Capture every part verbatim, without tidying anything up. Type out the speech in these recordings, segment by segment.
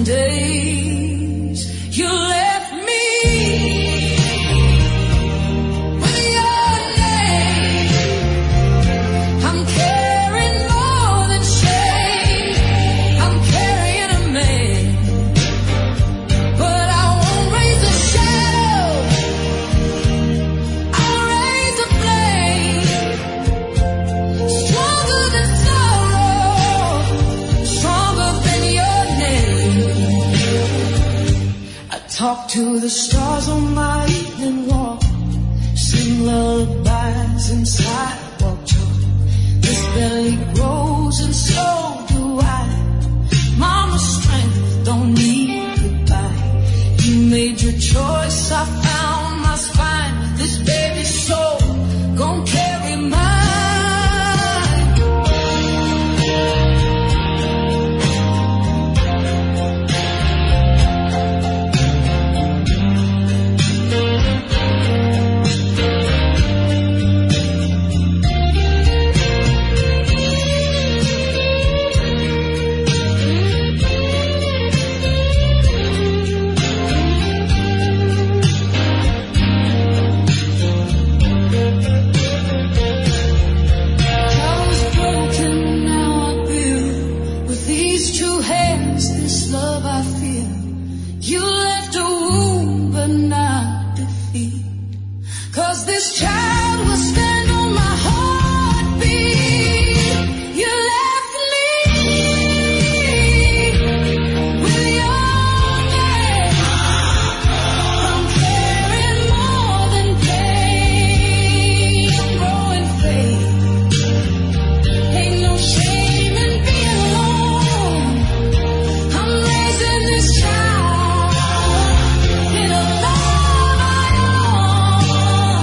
days. You left me with your name. I'm carrying more than shame. I'm carrying a man, but I won't raise a shadow. I'll raise a flame, stronger than sorrow, stronger than your name. I talk to the stars on my evening walk, sing lullabies and sidewalk talk. This belly grows and so do I. Mama's strength don't need goodbye. You made your choice, I found my spine. This baby's soul gon' carry mine. I was broken, now I build. With these two hands, this love I feel. You left a wound, but not defeat. 'Cause this child will stand on my heartbeat. You left me with your name. I'm carrying more than pain. I'm growing faith. Ain't no shame in being alone. I'm raising this child in a love I own.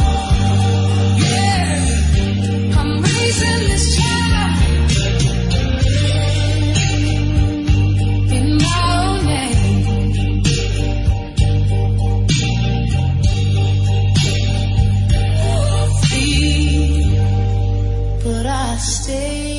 Yeah, I'm raising this child in my own name. Free, but I stay.